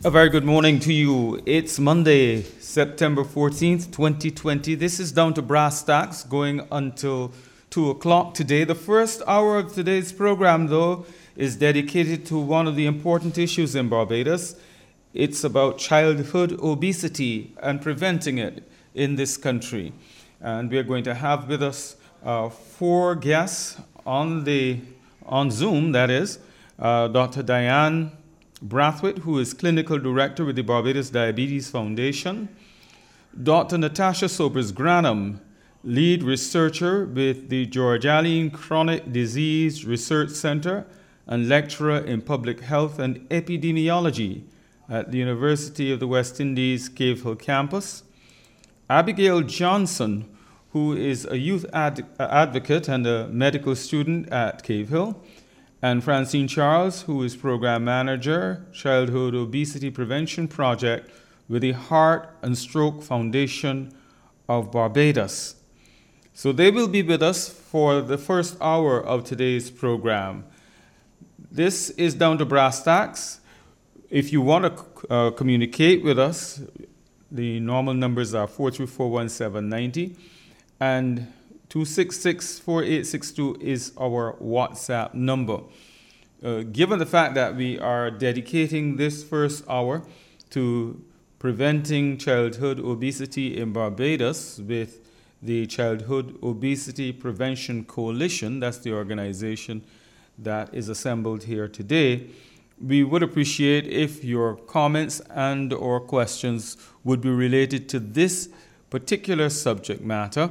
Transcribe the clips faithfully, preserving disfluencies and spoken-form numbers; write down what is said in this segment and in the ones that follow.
A very good morning to you. It's Monday, September fourteenth, twenty twenty. This is Down to Brass Tacks, going until two o'clock today. The first hour of today's program, though, is dedicated to one of the important issues in Barbados. It's about childhood obesity and preventing it in this country. And we're going to have with us uh, four guests on the on Zoom, that is, uh, Doctor Diane Brathwaite, who is Clinical Director with the Barbados Diabetes Foundation, Doctor Natasha Sobers-Granum, Lead Researcher with the George Allen Chronic Disease Research Center and Lecturer in Public Health and Epidemiology at the University of the West Indies Cave Hill campus, Abigail Johnson, who is a youth ad- advocate and a medical student at Cave Hill, and Francine Charles, who is Program Manager, Childhood Obesity Prevention Project with the Heart and Stroke Foundation of Barbados. So they will be with us for the first hour of today's program. This is Down to Brass Tacks. If you want to uh, communicate with us, the normal numbers are four three four, one seven nine zero and two six six, four eight six two is our WhatsApp number. Uh, given the fact that we are dedicating this first hour to preventing childhood obesity in Barbados with the Childhood Obesity Prevention Coalition, that's the organization that is assembled here today, we would appreciate if your comments and or questions would be related to this particular subject matter.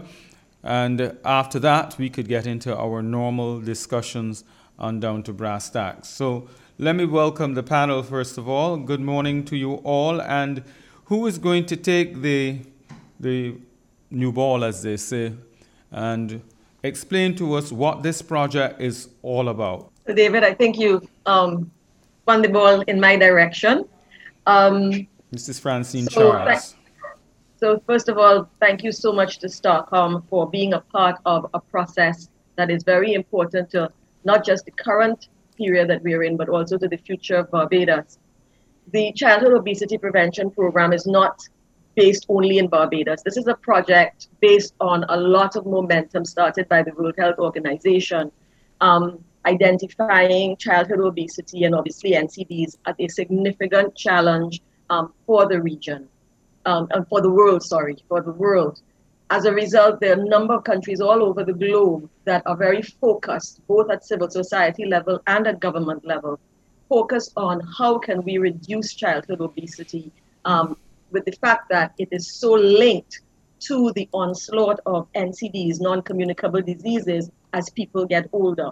And after that, we could get into our normal discussions on Down to Brass Tacks. So let me welcome the panel first of all. Good morning to you all. And who is going to take the the new ball, as they say, and explain to us what this project is all about? So David, I think you um, won the ball in my direction. Um, Missus Francine so Charles. So first of all, thank you so much to Stockholm for being a part of a process that is very important to not just the current period that we're in, but also to the future of Barbados. The Childhood Obesity Prevention Program is not based only in Barbados. This is a project based on a lot of momentum started by the World Health Organization, um, identifying childhood obesity and obviously N C Ds as a significant challenge um, for the region. Um, and for the world, sorry, for the world. As a result, there are a number of countries all over the globe that are very focused, both at civil society level and at government level, focused on how can we reduce childhood obesity um, with the fact that it is so linked to the onslaught of N C Ds, non-communicable diseases, as people get older.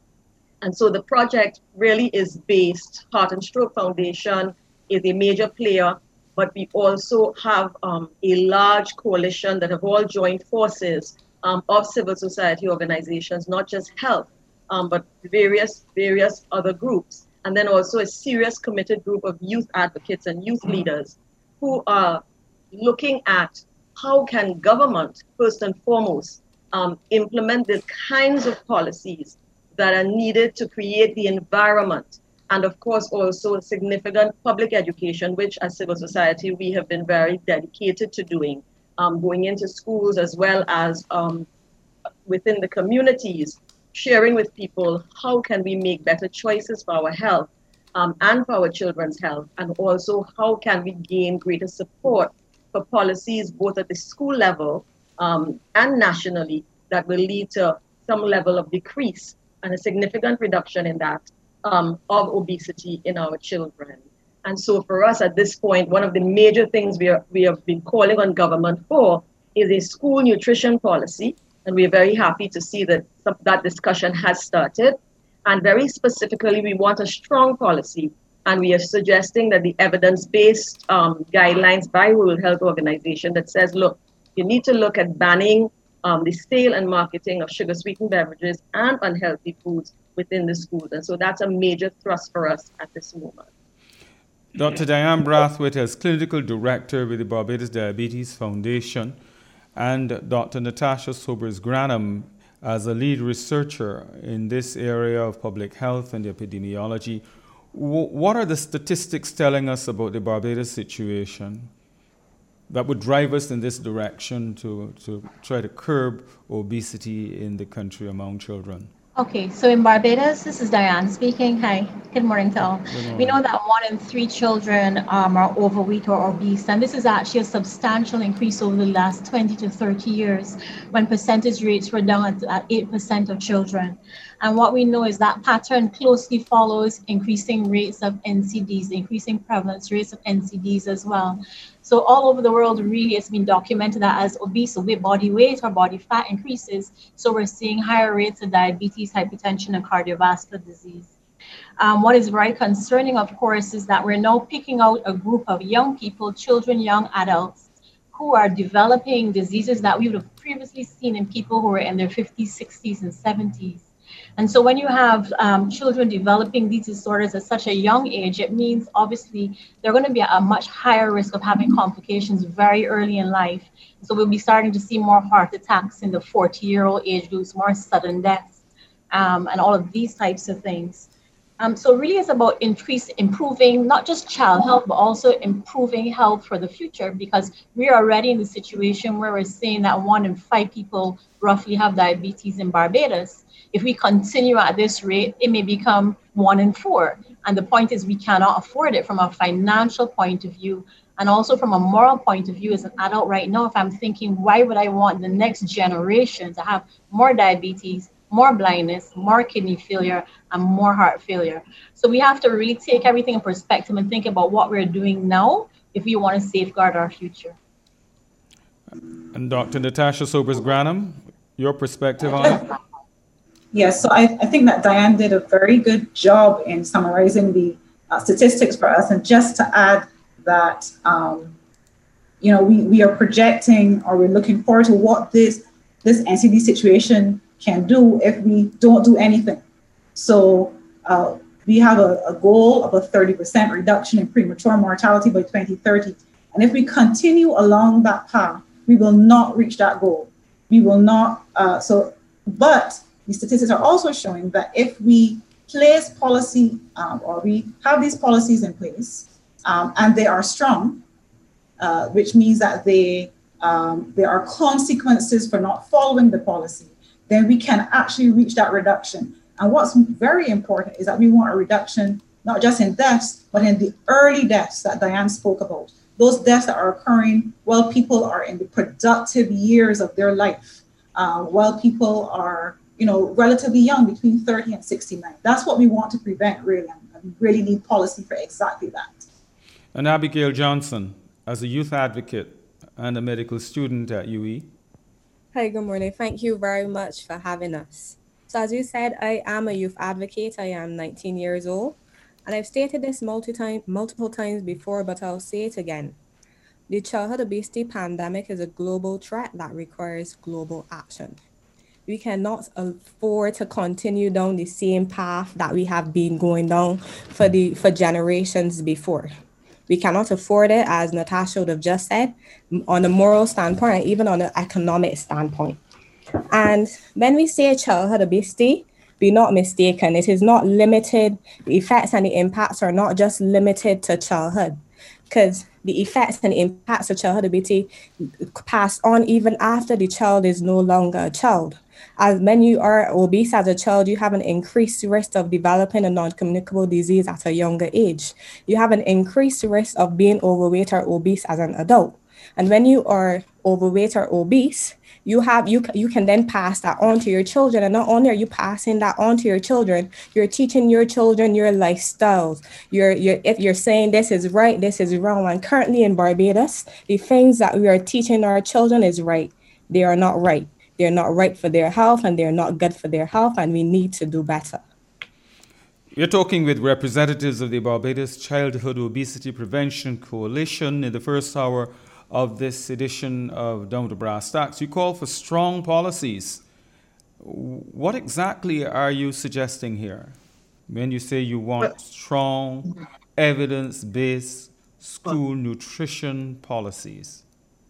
And so the project really is based, Heart and Stroke Foundation is a major player, but we also have um, a large coalition that have all joined forces um, of civil society organizations, not just health, um, but various, various other groups. And then also a serious committed group of youth advocates and youth leaders who are looking at how can government, first and foremost, um, implement the kinds of policies that are needed to create the environment. And of course, also significant public education, which as civil society, we have been very dedicated to doing, um, going into schools as well as um, within the communities, sharing with people how can we make better choices for our health um, and for our children's health, and also how can we gain greater support for policies both at the school level um, and nationally that will lead to some level of decrease and a significant reduction in that. Um, of obesity in our children. And so for us at this point, one of the major things we, are, we have been calling on government for is a school nutrition policy. And we are very happy to see that some, that discussion has started. And very specifically, we want a strong policy. And we are suggesting that the evidence-based um, guidelines by World Health Organization that says, look, you need to look at banning um, the sale and marketing of sugar-sweetened beverages and unhealthy foods within the schools. And so that's a major thrust for us at this moment. Doctor Diane Brathwaite is Clinical Director with the Barbados Diabetes Foundation, and Doctor Natasha Sobers-Granum as a lead researcher in this area of public health and epidemiology. w- what are the statistics telling us about the Barbados situation that would drive us in this direction to, to try to curb obesity in the country among children? Okay, so in Barbados, this is Diane speaking. Hi, good morning to all. Good We morning. know that one in three children um, are overweight or obese, and this is actually a substantial increase over the last twenty to thirty years when percentage rates were down at, at eight percent of children. And what we know is that pattern closely follows increasing rates of N C Ds, increasing prevalence rates of N C Ds as well. So all over the world, really, it's been documented that as obese body weight or body fat increases, so we're seeing higher rates of diabetes, hypertension, and cardiovascular disease. Um, what is very concerning, of course, is that we're now picking out a group of young people, children, young adults, who are developing diseases that we would have previously seen in people who were in their fifties, sixties, and seventies. And so when you have um, children developing these disorders at such a young age, it means obviously they're going to be at a much higher risk of having complications very early in life. So we'll be starting to see more heart attacks in the forty-year-old age groups, more sudden deaths, um, and all of these types of things. Um, so really it's about increase, improving not just child health, but also improving health for the future, because we are already in the situation where we're saying that one in five people roughly have diabetes in Barbados. If we continue at this rate, it may become one in four. And the point is we cannot afford it from a financial point of view. And also from a moral point of view, as an adult right now, if I'm thinking, why would I want the next generation to have more diabetes, more blindness, more kidney failure, and more heart failure? So we have to really take everything in perspective and think about what we're doing now if we want to safeguard our future. And Doctor Natasha Sobers-Granum, your perspective on it? Yes, so I, I think that Diane did a very good job in summarizing the uh, statistics for us. And just to add that, um, you know, we, we are projecting, or we're looking forward to what this, this N C D situation can do if we don't do anything. So uh, we have a, a goal of a thirty percent reduction in premature mortality by twenty thirty. And if we continue along that path, we will not reach that goal. We will not, uh, so, but the statistics are also showing that if we place policy um, or we have these policies in place um, and they are strong, uh, which means that they, um, there are consequences for not following the policy, then we can actually reach that reduction. And what's very important is that we want a reduction, not just in deaths, but in the early deaths that Diane spoke about. Those deaths that are occurring while people are in the productive years of their life, uh, while people are you know, relatively young, between thirty and sixty-nine. That's what we want to prevent, really, and we really need policy for exactly that. And Abigail Johnson, as a youth advocate and a medical student at U E. Hi, good morning. Thank you very much for having us. So as you said, I am a youth advocate. I am nineteen years old, and I've stated this multi time, multiple times before, but I'll say it again. The childhood obesity pandemic is a global threat that requires global action. We cannot afford to continue down the same path that we have been going down for the for generations before. We cannot afford it, as Natasha would have just said, on a moral standpoint and even on an economic standpoint. And when we say childhood obesity, be not mistaken, it is not limited, the effects and the impacts are not just limited to childhood, because the effects and impacts of childhood obesity pass on even after the child is no longer a child. As when you are obese as a child, you have an increased risk of developing a non-communicable disease at a younger age. You have an increased risk of being overweight or obese as an adult. And when you are overweight or obese, you have you you can then pass that on to your children. And not only are you passing that on to your children, you're teaching your children your lifestyles. You're you're if you're saying this is right, this is wrong. And currently in Barbados, the things that we are teaching our children is right. They are not right. They're not right for their health, and they're not good for their health, and we need to do better. You're talking with representatives of the Barbados Childhood Obesity Prevention Coalition in the first hour of this edition of Down to Brass Tacks. You call for strong policies. What exactly are you suggesting here when you say you want strong, evidence-based school nutrition policies?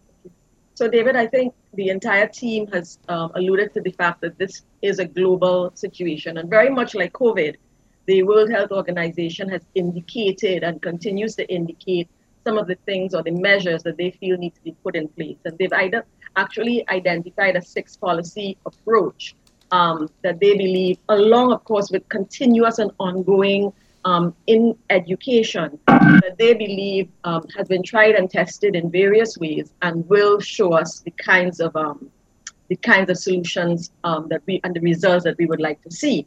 So, David, I think the entire team has um, alluded to the fact that this is a global situation, and very much like COVID, the World Health Organization has indicated and continues to indicate some of the things or the measures that they feel need to be put in place. And they've either actually identified a six policy approach um, that they believe, along, of course, with continuous and ongoing um, in education, that they believe um, has been tried and tested in various ways and will show us the kinds of um, the kinds of solutions um, that we and the results that we would like to see.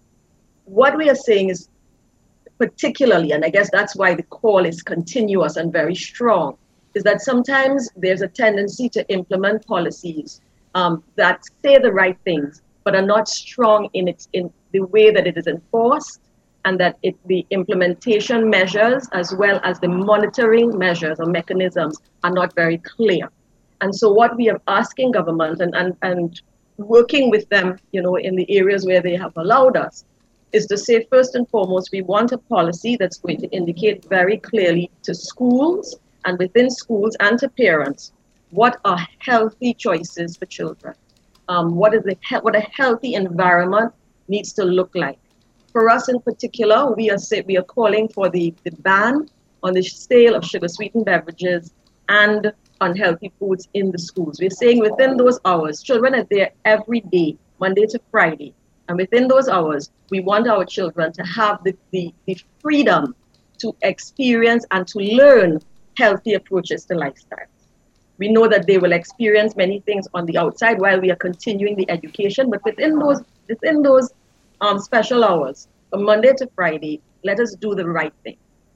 What we are saying is particularly, and I guess that's why the call is continuous and very strong, is that sometimes there's a tendency to implement policies um, that say the right things, but are not strong in its in the way that it is enforced, and that it, the implementation measures as well as the monitoring measures or mechanisms are not very clear. And so what we are asking government and, and, and working with them, you know, in the areas where they have allowed us, is to say, first and foremost, we want a policy that's going to indicate very clearly to schools and within schools and to parents what are healthy choices for children. Um, what is the what a healthy environment needs to look like. For us in particular, we are say, we are calling for the, the ban on the sale of sugar-sweetened beverages and unhealthy foods in the schools. We're saying within those hours, children are there every day, Monday to Friday. And within those hours, we want our children to have the, the, the freedom to experience and to learn healthy approaches to lifestyle. We know that they will experience many things on the outside while we are continuing the education, but within those within those um, special hours, from Monday to Friday, let us do the right thing.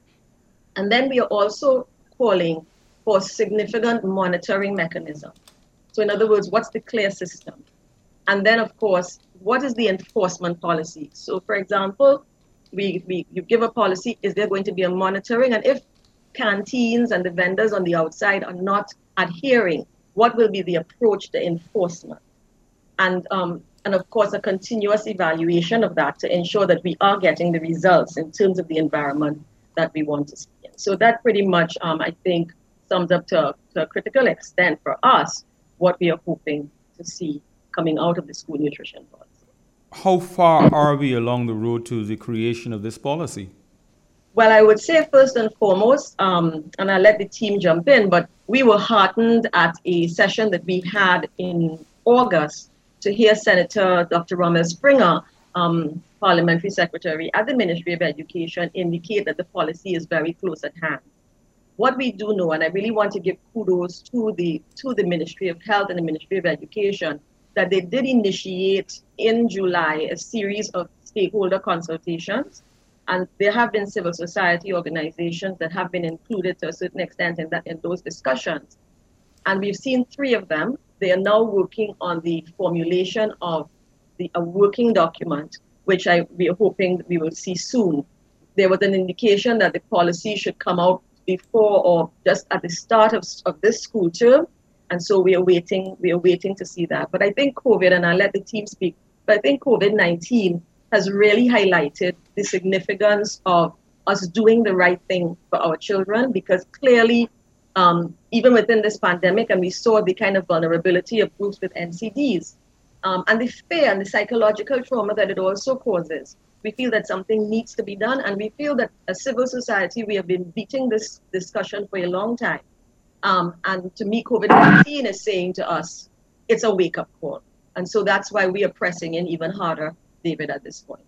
And then we are also calling for significant monitoring mechanism. So in other words, what's the clear system? And then, of course, what is the enforcement policy? So, for example, we, we you give a policy, is there going to be a monitoring? And if canteens and the vendors on the outside are not adhering, what will be the approach to enforcement? And, um, and of course, a continuous evaluation of that to ensure that we are getting the results in terms of the environment that we want to see. So that pretty much, um, I think, sums up to, to a critical extent for us what we are hoping to see coming out of the school nutrition policy. How far are we along the road to the creation of this policy? Well, I would say first and foremost, um, and I'll let the team jump in, but we were heartened at a session that we had in August to hear Senator Doctor Rommel Springer, um, Parliamentary Secretary at the Ministry of Education, indicate that the policy is very close at hand. What we do know, and I really want to give kudos to the to the Ministry of Health and the Ministry of Education, that they did initiate in July a series of stakeholder consultations, and there have been civil society organizations that have been included to a certain extent in that in those discussions. And we've seen three of them. They are now working on the formulation of the a working document, which I we are hoping that we will see soon. There was an indication that the policy should come out before or just at the start of, of this school term. And so we are waiting, we are waiting to see that. But I think COVID, and I'll let the team speak, but I think COVID nineteen has really highlighted the significance of us doing the right thing for our children, because clearly, um, even within this pandemic, and we saw the kind of vulnerability of groups with N C Ds, um, and the fear and the psychological trauma that it also causes. We feel that something needs to be done, and we feel that as civil society, we have been beating this discussion for a long time. Um, and to me, COVID nineteen is saying to us, it's a wake-up call. And so that's why we are pressing in even harder, David, at this point.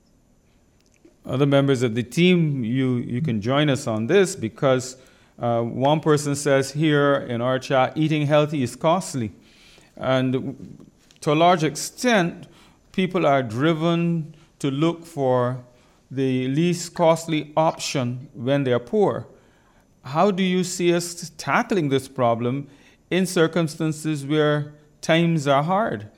Other members of the team, you, you can join us on this, because uh, one person says here in our chat, eating healthy is costly. And to a large extent, people are driven to look for the least costly option when they're poor. How do you see us tackling this problem in circumstances where times are hard?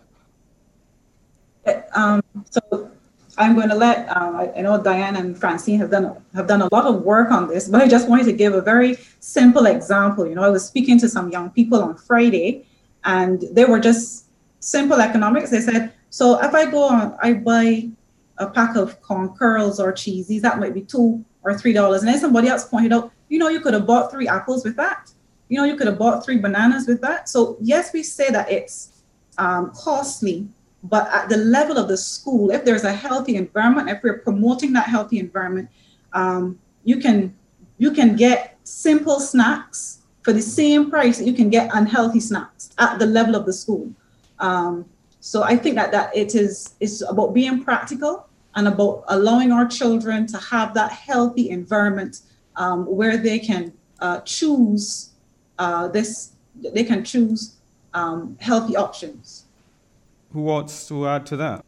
Um, so I'm going to let, um, I, I know Diane and Francine have done have done a lot of work on this, but I just wanted to give a very simple example. You know, I was speaking to some young people on Friday, and they were just simple economics. They said, so if I go on, I buy a pack of corn curls or cheesies, that might be two or three dollars. And then somebody else pointed out, you know, you could have bought three apples with that. You know, you could have bought three bananas with that. So yes, we say that it's um, costly, But at the level of the school, if there's a healthy environment, if we're promoting that healthy environment, um, you can you can get simple snacks for the same price that you can get unhealthy snacks at the level of the school. Um, so I think that, that it is it's about being practical and about allowing our children to have that healthy environment um, where they can uh, choose uh, this, they can choose um, healthy options. Who wants to add to that?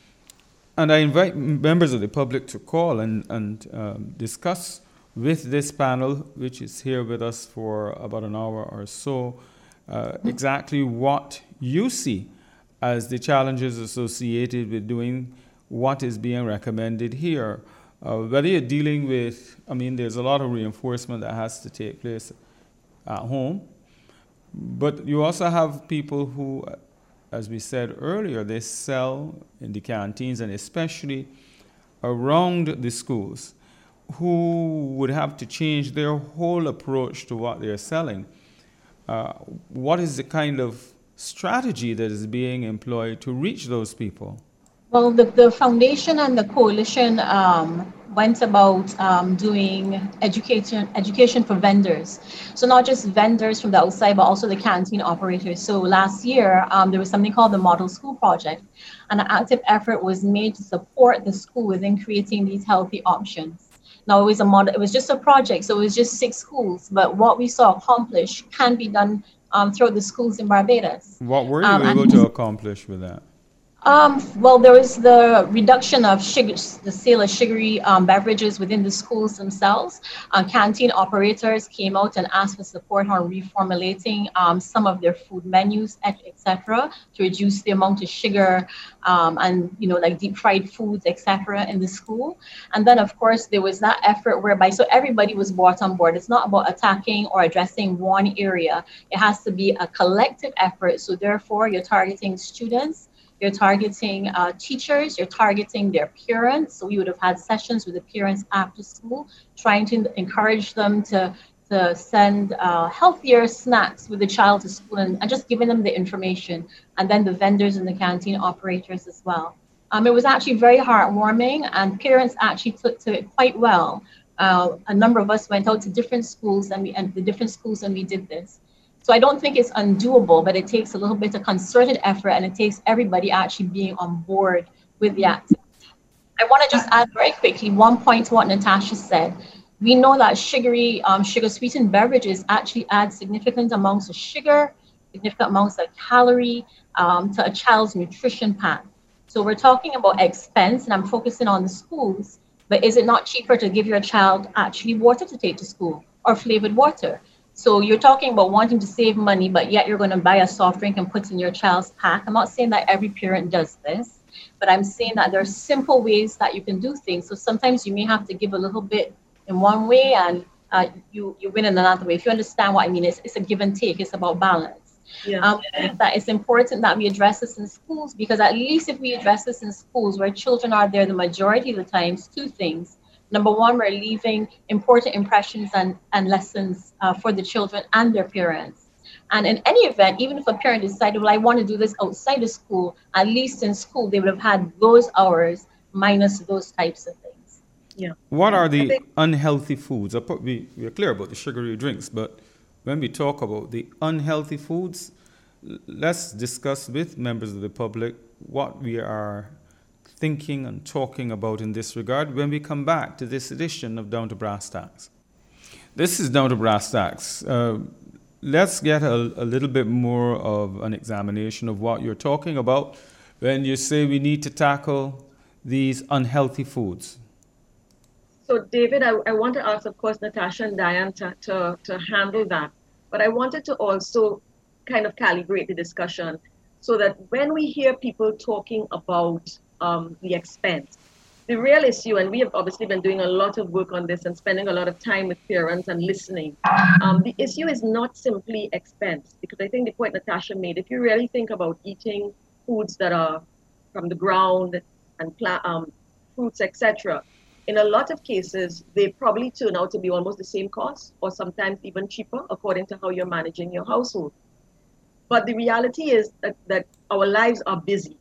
And I invite members of the public to call and, and um, discuss with this panel, which is here with us for about an hour or so, uh, exactly what you see as the challenges associated with doing what is being recommended here. Uh, whether you're dealing with, I mean, there's a lot of reinforcement that has to take place at home, but you also have people who, as we said earlier, they sell in the canteens and especially around the schools, who would have to change their whole approach to what they're selling. Uh, what is the kind of strategy that is being employed to reach those people? Well, the, the foundation and the coalition um, went about um, doing education education for vendors. So not just vendors from the outside, but also the canteen operators. So last year, um, there was something called the Model School Project, and an active effort was made to support the school within creating these healthy options. Now it was a model, it was just a project, so it was just six schools, but what we saw accomplished can be done um, throughout the schools in Barbados. What were you um, able to accomplish with that? Um, well, there was the reduction of sugar, the sale of sugary um, beverages within the schools themselves. Uh, canteen operators came out and asked for support on reformulating um, some of their food menus, et cetera, to reduce the amount of sugar um, and, you know, like deep fried foods, et cetera, in the school. And then, of course, there was that effort whereby, so everybody was brought on board. It's not about attacking or addressing one area. It has to be a collective effort. So therefore, you're targeting students, you're targeting uh, teachers, you're targeting their parents. So we would have had sessions with the parents after school, trying to encourage them to, to send uh, healthier snacks with the child to school and, and just giving them the information. And then the vendors and the canteen operators as well. Um, it was actually very heartwarming and parents actually took to it quite well. Uh, a number of us went out to different schools and, we, and the different schools and we did this. So I don't think it's undoable, but it takes a little bit of concerted effort and it takes everybody actually being on board with the activity. I want to just add very quickly one point to what Natasha said. We know that sugary, um, sugar sweetened beverages actually add significant amounts of sugar, significant amounts of calorie um, to a child's nutrition pack. So we're talking about expense and I'm focusing on the schools, but is it not cheaper to give your child actually water to take to school or flavored water? So you're talking about wanting to save money, but yet you're going to buy a soft drink and put in your child's pack. I'm not saying that every parent does this, but I'm saying that there are simple ways that you can do things. So sometimes you may have to give a little bit in one way and uh, you, you win in another way. If you understand what I mean, it's, it's a give and take. It's about balance. Yeah. Um, I think that it's important that we address this in schools, because at least if we address this in schools where children are there the majority of the times, two things. Number one, we're leaving important impressions and, and lessons uh, for the children and their parents. And in any event, even if a parent decided, well, I want to do this outside of school, at least in school, they would have had those hours minus those types of things. Yeah. What are the unhealthy foods? We, we are clear about the sugary drinks, but when we talk about the unhealthy foods, let's discuss with members of the public what we are thinking and talking about in this regard when we come back to this edition of Down to Brass Tacks. This is Down to Brass Tacks. Uh, let's get a, a little bit more of an examination of what you're talking about when you say we need to tackle these unhealthy foods. So, David, I, I want to ask, of course, Natasha and Diane to, to, to handle that. But I wanted to also kind of calibrate the discussion so that when we hear people talking about Um, the expense. The real issue, and we have obviously been doing a lot of work on this and spending a lot of time with parents and listening. Um, the issue is not simply expense, because I think the point Natasha made, if you really think about eating foods that are from the ground and plant, um, fruits, et cetera, in a lot of cases, they probably turn out to be almost the same cost or sometimes even cheaper according to how you're managing your household. But the reality is that, that our lives are busy.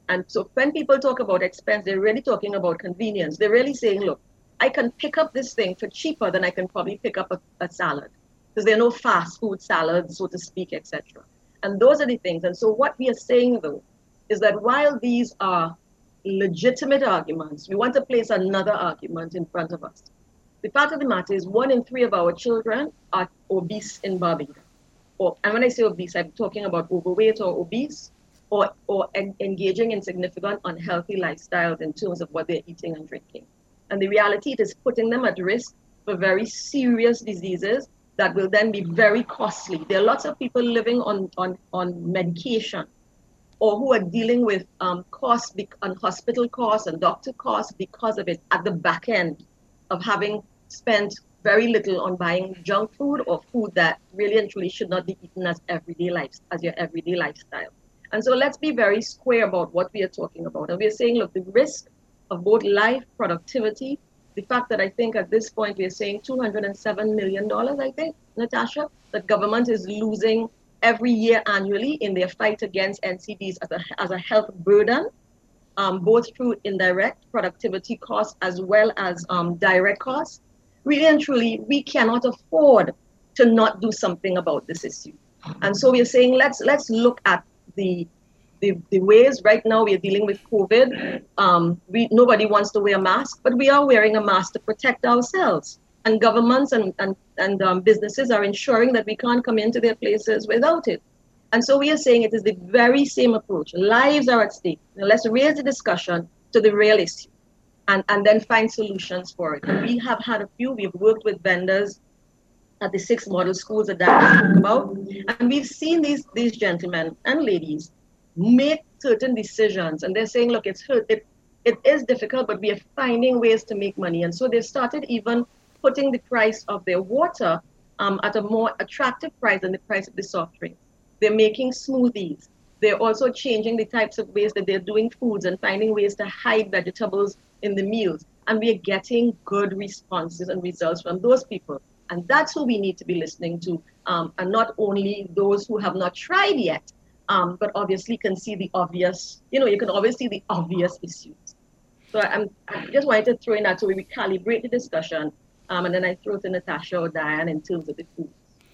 And so when people talk about expense, they're really talking about convenience. They're really saying, look, I can pick up this thing for cheaper than I can probably pick up a, a salad, because there are no fast food salads, so to speak, et cetera. And those are the things. And so what we are saying, though, is that while these are legitimate arguments, we want to place another argument in front of us. The fact of the matter is one in three of our children are obese in Barbados. Or, and when I say obese, I'm talking about overweight or obese, or, or en- engaging in significant unhealthy lifestyles in terms of what they're eating and drinking. And the reality, it is putting them at risk for very serious diseases that will then be very costly. There are lots of people living on, on, on medication, or who are dealing with um, costs, and hospital costs and doctor costs because of it at the back end of having spent very little on buying junk food or food that really and truly should not be eaten as everyday life, as your everyday lifestyle. And so let's be very square about what we are talking about. And we are saying, look, the risk of both life, productivity, the fact that I think at this point we are saying two hundred seven million dollars, I think, Natasha, that government is losing every year annually in their fight against N C Ds as a, as a health burden, um, both through indirect productivity costs as well as um, direct costs. Really and truly, we cannot afford to not do something about this issue. And so we are saying, let's let's look at the the, the ways. Right now we are dealing with COVID. Um, we nobody wants to wear a mask, but we are wearing a mask to protect ourselves. And governments and, and, and um, businesses are ensuring that we can't come into their places without it. And so we are saying it is the very same approach. Lives are at stake. Now let's raise the discussion to the real issue and, and then find solutions for it. And we have had a few. We've worked with vendors at the six model schools that Dan spoke about. And we've seen these, these gentlemen and ladies make certain decisions. And they're saying, look, it's it, it is difficult, but we are finding ways to make money. And so they've started even putting the price of their water um, at a more attractive price than the price of the soft drinks. They're making smoothies. They're also changing the types of ways that they're doing foods and finding ways to hide vegetables in the meals. And we are getting good responses and results from those people. And that's who we need to be listening to, um, and not only those who have not tried yet, um, but obviously can see the obvious, you know, you can always see the obvious issues. So I'm, I just wanted to throw in that so we calibrate the discussion. Um, and then I throw to Natasha or Diane in terms of the food.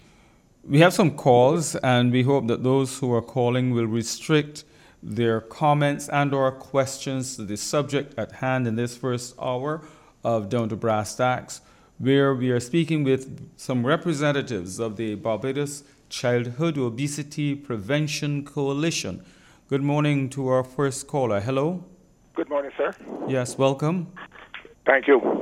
We have some calls, and we hope that those who are calling will restrict their comments and or questions to the subject at hand in this first hour of Down to Brass Tacks, where we are speaking with some representatives of the Barbados Childhood Obesity Prevention Coalition. Good morning to our first caller. Hello. Good morning, sir. Yes, welcome. Thank you.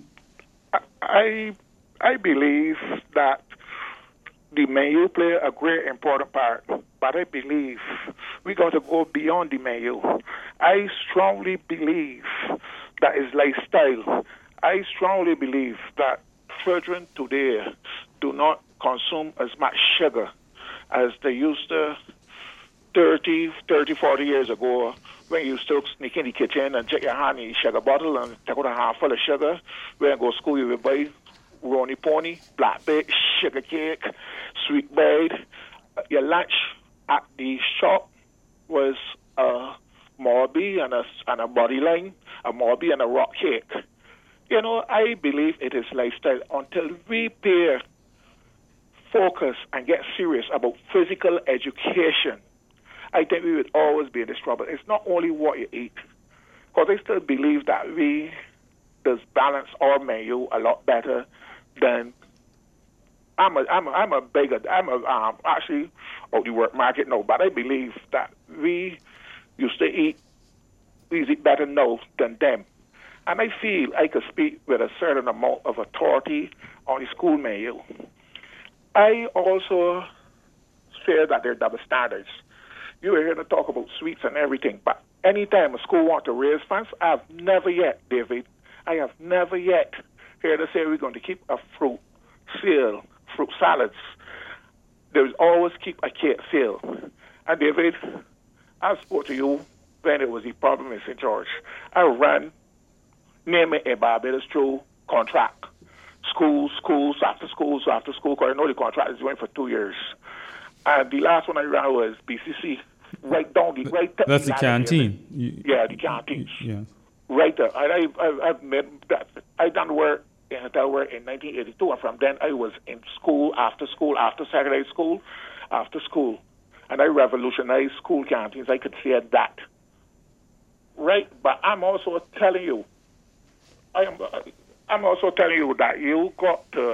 I I believe that the menu play a great important part, but I believe we got to go beyond the menu. I strongly believe that is lifestyle. I strongly believe that children today do not consume as much sugar as they used to thirty, thirty, forty years ago, when you still sneak in the kitchen and check your hand in the sugar bottle and take out a handful of sugar. When you go to school, you will buy Ronnie Pony, blackberry, sugar cake, sweet bread. Your lunch at the shop was a Morby and a, and a body line, a Morby and a rock cake. You know, I believe it is lifestyle until we pay focus and get serious about physical education. I think we would always be in this trouble. It's not only what you eat, because I still believe that we does balance our menu a lot better than. I'm a I'm a, I'm a bigger I'm a um, actually out the work market now, but I believe that we used to eat we eat better now than them, and I feel I could speak with a certain amount of authority on the school menu. I also fear that there are double standards. You were here to talk about sweets and everything, but anytime a school wants to raise funds, I've never yet, David, I have never yet heard to say we're going to keep a fruit sale, fruit salads. There's always keep a cake sale. And David, I spoke to you when it was the problem in Saint George. I ran, name it a Barbados through contract. Schools, schools, after schools, after school, because I know the contract is going for two years. And the last one I ran was B C C right down the right. down That's the ladder there. canteen. You- Yeah, the canteens. Yes. Right there. And I, I, I've made that. I done work in hotel work in nineteen eighty-two, and from then I was in school, after school, after secondary school, after school, and I revolutionized school canteens. I could say that. Right, but I'm also telling you, I am. I'm also telling you that you got to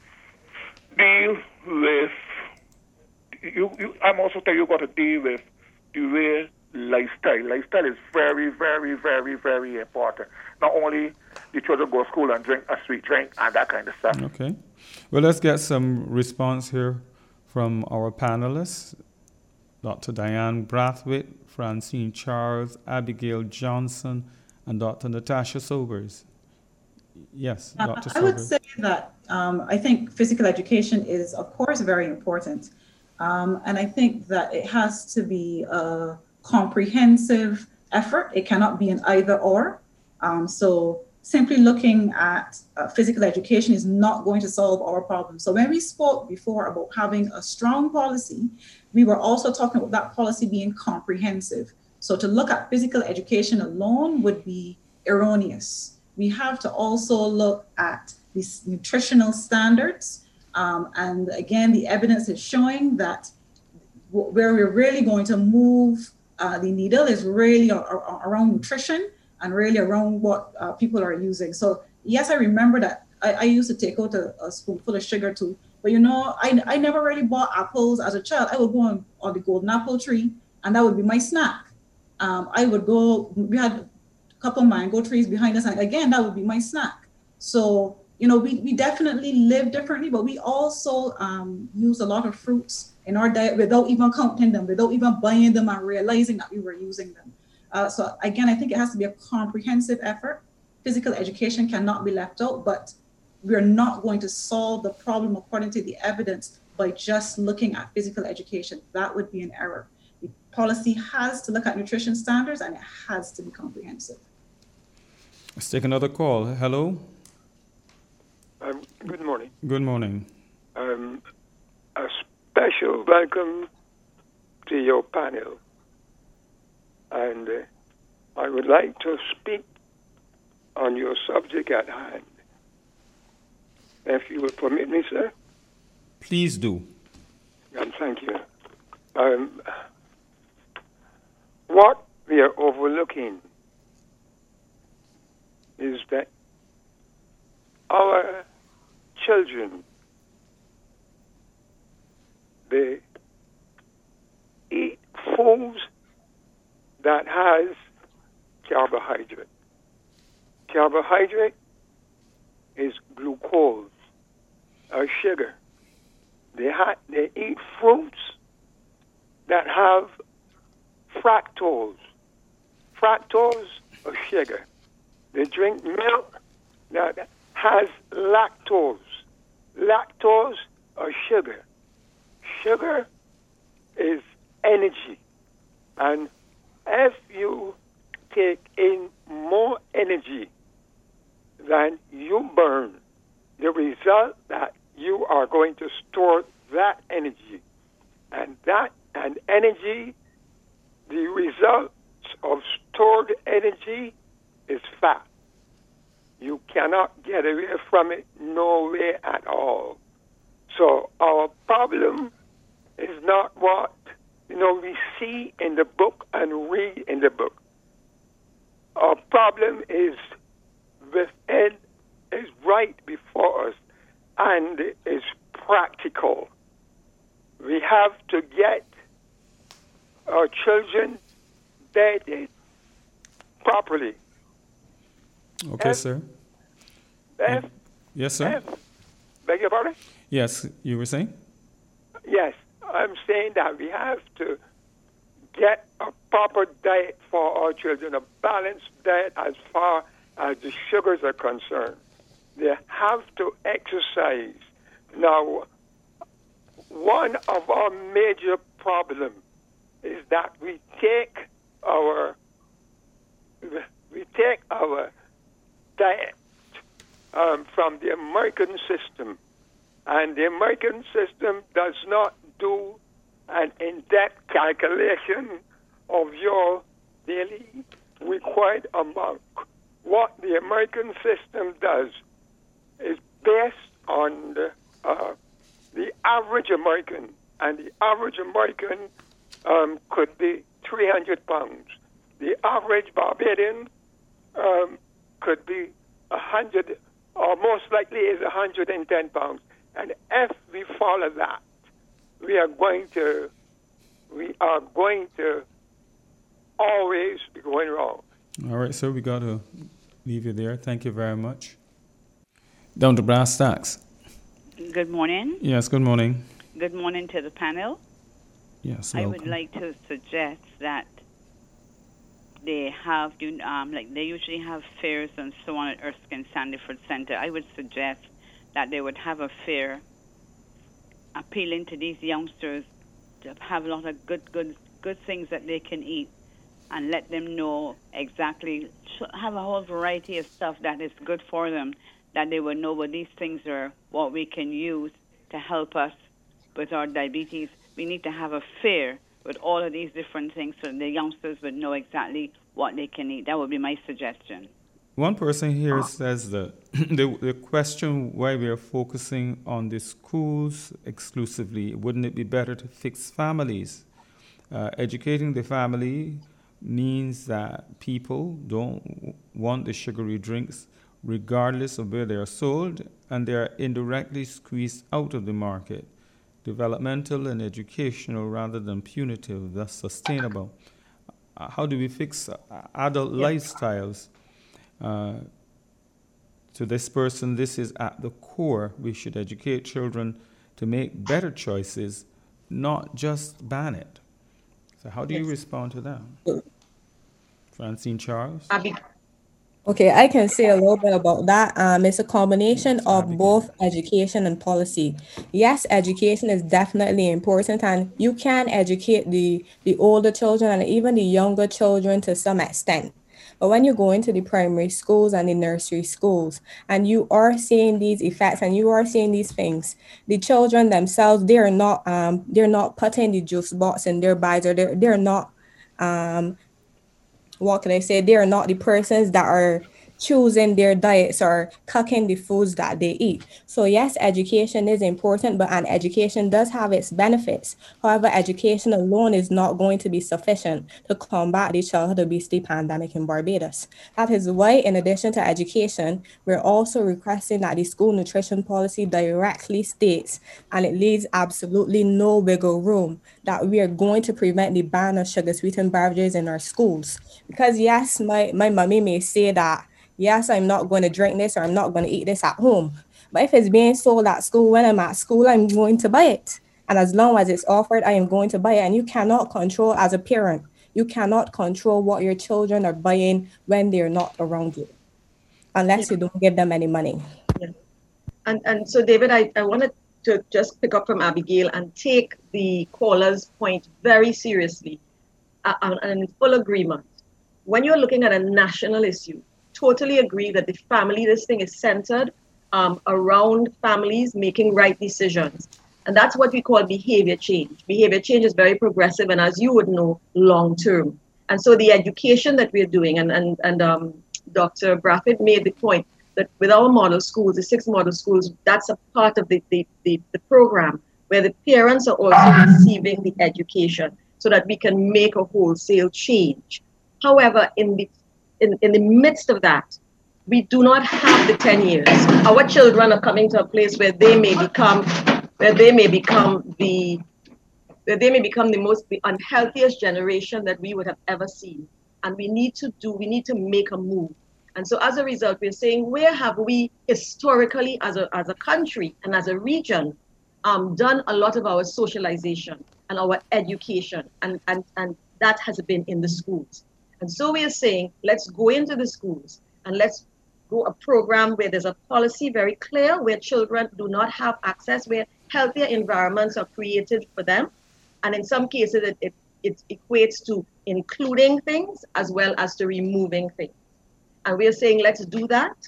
deal with. You, you. I'm also telling you, you got to deal with the way lifestyle. Lifestyle is very, very, very, very important. Not only the children go to school and drink a sweet drink and that kind of stuff. Okay. Well, let's get some response here from our panelists. Doctor Diane Brathwaite, Francine Charles, Abigail Johnson, and Doctor Natasha Sobers. Yes, Uh, Doctor I would Sobers. say that um, I think physical education is, of course, very important. Um, and I think that it has to be a comprehensive effort. It cannot be an either or. Um, so simply looking at uh, physical education is not going to solve our problem. So when we spoke before about having a strong policy, we were also talking about that policy being comprehensive. So to look at physical education alone would be erroneous. We have to also look at these nutritional standards. Um, and again, the evidence is showing that w- where we're really going to move uh, the needle is really a- a- around nutrition and really around what uh, people are using. So yes, I remember that I, I used to take out a, a spoonful of sugar too. But you know, I, I never really bought apples as a child. I would go on, on the golden apple tree and that would be my snack. Um, I would go, we had a couple of mango trees behind us and again, that would be my snack. So, you know, we, we definitely live differently, but we also um, use a lot of fruits in our diet without even counting them, without even buying them and realizing that we were using them. Uh, so again, I think it has to be a comprehensive effort. Physical education cannot be left out, but we're not going to solve the problem according to the evidence by just looking at physical education. That would be an error. The policy has to look at nutrition standards and it has to be comprehensive. Let's take another call. Hello. Um, good morning. Good morning. Um, a special welcome to your panel. And uh, I would like to speak on your subject at hand. If you will permit me, sir. Please do. And thank you. Um, what we are overlooking is that our children, they eat foods that has carbohydrate. Carbohydrate is glucose or sugar. They, ha- they eat fruits that have fructose. Fructose or sugar. They drink milk that has lactose. Lactose or sugar. Sugar is energy. And if you take in more energy than you burn, the result that you are going to store that energy. And that and energy, the result of stored energy is fat. You cannot get away from it, no way at all. So our problem is not what, you know, we see in the book and read in the book. Our problem is within, is right before us, and is practical. We have to get our children bedded properly. Okay, If- sir. If, Yes, sir. if, beg your pardon? Yes, you were saying? Yes, I'm saying that we have to get a proper diet for our children, a balanced diet as far as the sugars are concerned. They have to exercise. Now, one of our major problems is that we take our we take our diet um, from the American system, and the American system does not do an in-depth calculation of your daily required amount. What the American system does is based on the, uh, the average American, and the average American um, could be three hundred pounds. The average Barbadian um, could be one hundred, or most likely is one hundred ten pounds. And if we follow that, we are going to, we are going to always be going wrong. All right, so we got to leave you there. Thank you very much. Down to brass tacks. Good morning. Yes, good morning. Good morning to the panel. Yes, I welcome. would like to suggest that they have, um, like they usually have fairs and so on at Erskine Sandyford Center. I would suggest that they would have a fair appealing to these youngsters to have a lot of good, good, good things that they can eat, and let them know exactly, have a whole variety of stuff that is good for them, that they will know what these things are, what we can use to help us with our diabetes. We need to have a fair with all of these different things so the youngsters would know exactly what they can eat. That would be my suggestion. One person here says that the, the question why we are focusing on the schools exclusively, wouldn't it be better to fix families? Uh, educating the family means that people don't want the sugary drinks regardless of where they are sold, and they are indirectly squeezed out of the market. Developmental and educational rather than punitive, thus sustainable. Uh, how do we fix uh, adult yep. lifestyles? Uh, to this person, this is at the core. We should educate children to make better choices, not just ban it. So how do yes. you respond to that? Francine Charles? Abby. Okay, I can say a little bit about that. Um, it's a combination of both education and policy. Yes, education is definitely important, and you can educate the, the older children and even the younger children to some extent. But when you go into the primary schools and the nursery schools, and you are seeing these effects and you are seeing these things, the children themselves, they're not um they're not putting the juice box in their bags, or they're they're not um what can I say? They are not the persons that are choosing their diets or cooking the foods that they eat. So yes, education is important, but and education does have its benefits. However, education alone is not going to be sufficient to combat the childhood obesity pandemic in Barbados. That is why, in addition to education, we're also requesting that the school nutrition policy directly states, and it leaves absolutely no wiggle room, that we are going to prevent the ban of sugar sweetened beverages in our schools. Because yes, my, my mommy may say that, yes, I'm not going to drink this or I'm not going to eat this at home. But if it's being sold at school, when I'm at school, I'm going to buy it. And as long as it's offered, I am going to buy it. And you cannot control, as a parent, you cannot control what your children are buying when they're not around you, unless yeah. you don't give them any money. Yeah. And and so, David, I, I wanted to just pick up from Abigail and take the caller's point very seriously uh, and in full agreement. When you're looking at a national issue, totally agree that the family, this thing is centered um, around families making right decisions. And that's what we call behavior change. Behavior change is very progressive, and as you would know, long term. And so the education that we're doing, and, and, and um, Doctor Braffett made the point that with our model schools, the six model schools, that's a part of the, the, the, the program where the parents are also receiving the education so that we can make a wholesale change. However, in the in, in the midst of that, we do not have the ten years. Our children are coming to a place where they may become where they may become the where they may become the most the unhealthiest generation that we would have ever seen. And we need to do, we need to make a move. And so as a result, we're saying, where have we historically as a as a country and as a region um, done a lot of our socialization and our education, and, and, and that has been in the schools. And so we are saying, let's go into the schools and let's go a program where there's a policy very clear, where children do not have access, where healthier environments are created for them. And in some cases, it, it, it equates to including things as well as to removing things. And we are saying, let's do that.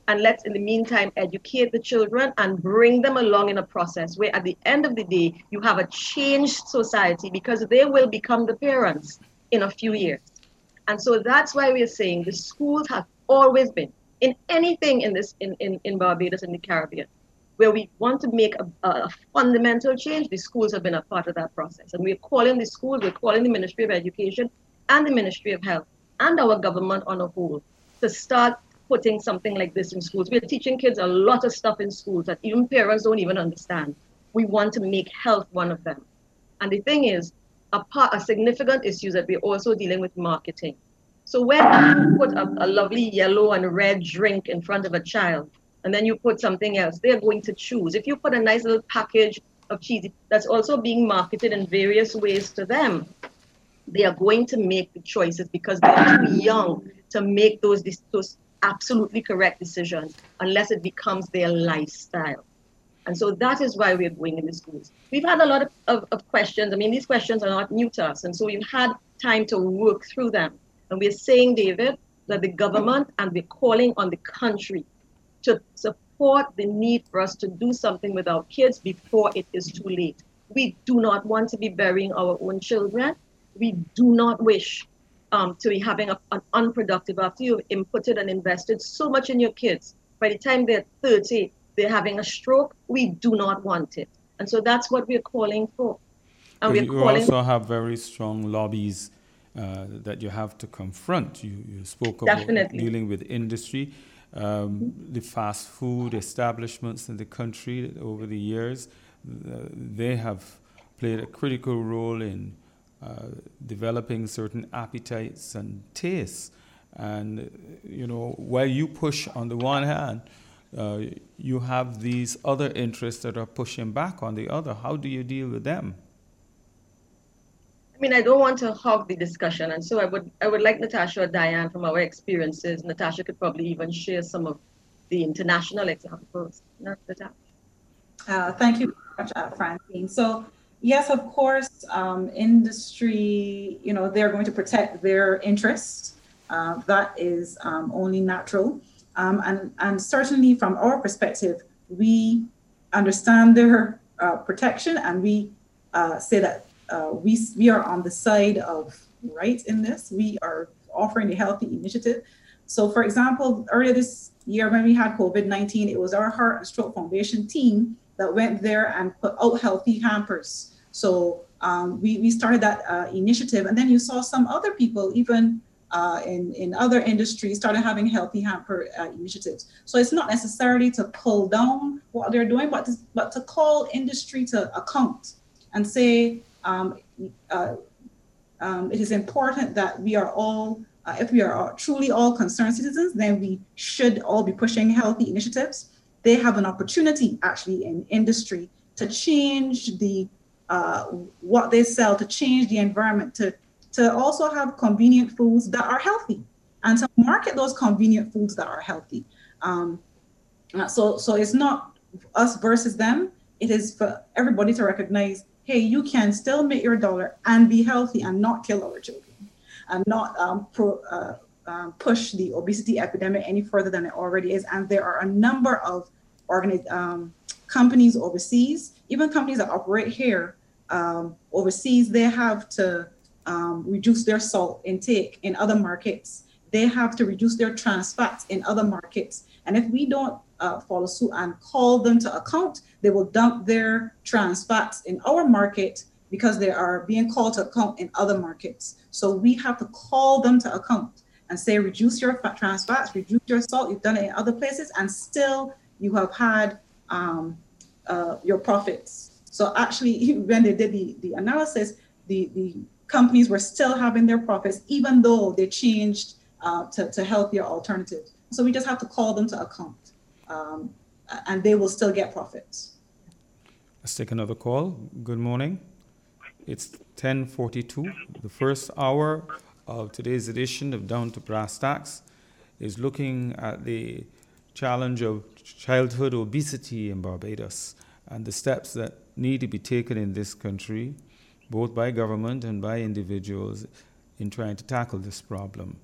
And let's, in the meantime, educate the children and bring them along in a process where at the end of the day, you have a changed society because they will become the parents in a few years. And so that's why we're saying the schools have always been, in anything in this in, in, in Barbados and the Caribbean, where we want to make a, a fundamental change, the schools have been a part of that process. And we're calling the schools, we're calling the Ministry of Education and the Ministry of Health and our government on a whole to start putting something like this in schools. We're teaching kids a lot of stuff in schools that even parents don't even understand. We want to make health one of them. And the thing is, a, part, a significant issue that we're also dealing with marketing. So when you put a, a lovely yellow and red drink in front of a child, and then you put something else, they're going to choose. If you put a nice little package of cheese that's also being marketed in various ways to them, they are going to make the choices because they're too young to make those, those absolutely correct decisions unless it becomes their lifestyle. And so that is why we're going in the schools. We've had a lot of, of, of questions. I mean, these questions are not new to us. And so we've had time to work through them. And we're saying, David, that the government and we're calling on the country to support the need for us to do something with our kids before it is too late. We do not want to be burying our own children. We do not wish um, to be having a, an unproductive, after you've inputted and invested so much in your kids, by the time they're thirty, they're having a stroke. We do not want it. And so that's what we're calling for. And we're you calling also have very strong lobbies uh, that you have to confront. You, you spoke about Definitely. dealing with industry. Um, the fast food establishments in the country over the years, uh, they have played a critical role in uh, developing certain appetites and tastes. And, you know, while you push on the one hand, uh, you have these other interests that are pushing back on the other. How do you deal with them? I mean, I don't want to hog the discussion, and so I would I would like Natasha or Diane, from our experiences. Natasha could probably even share some of the international examples. Not Natasha. Uh, thank you very much, uh, Francine. So yes, of course, um, industry, you know, they're going to protect their interests. Uh, that is um, only natural. Um, and, and certainly from our perspective, we understand their uh, protection, and we uh, say that uh, we, we are on the side of right in this. We are offering a healthy initiative. So for example, earlier this year when we had COVID nineteen, it was our Heart and Stroke Foundation team that went there and put out healthy hampers. So um, we, we started that uh, initiative, and then you saw some other people, even uh, in, in other industries, started having healthy hamper uh, initiatives. So it's not necessarily to pull down what they're doing, but to, but to call industry to account and say, um, uh, um, it is important that we are all, uh, if we are truly all concerned citizens, then we should all be pushing healthy initiatives. They have an opportunity actually in industry to change the uh, what they sell, to change the environment, to, to also have convenient foods that are healthy, and to market those convenient foods that are healthy. Um, so, so it's not us versus them. It is for everybody to recognize, hey, you can still make your dollar and be healthy and not kill our children, and not um, pro, uh, um, push the obesity epidemic any further than it already is. And there are a number of organi- um, companies overseas, even companies that operate here um, overseas, they have to um, reduce their salt intake in other markets. They have to reduce their trans fats in other markets. And if we don't uh, follow suit and call them to account, they will dump their trans fats in our market because they are being called to account in other markets. So we have to call them to account and say, reduce your fat, trans fats, reduce your salt. You've done it in other places, and still you have had um, uh, your profits. So actually, when they did the, the analysis, the, the companies were still having their profits, even though they changed uh, to, to healthier alternatives. So we just have to call them to account, um, and they will still get profits. Let's take another call. Good morning. It's ten forty-two. The first hour of today's edition of Down to Brass Tacks is looking at the challenge of childhood obesity in Barbados and the steps that need to be taken in this country, both by government and by individuals, in trying to tackle this problem.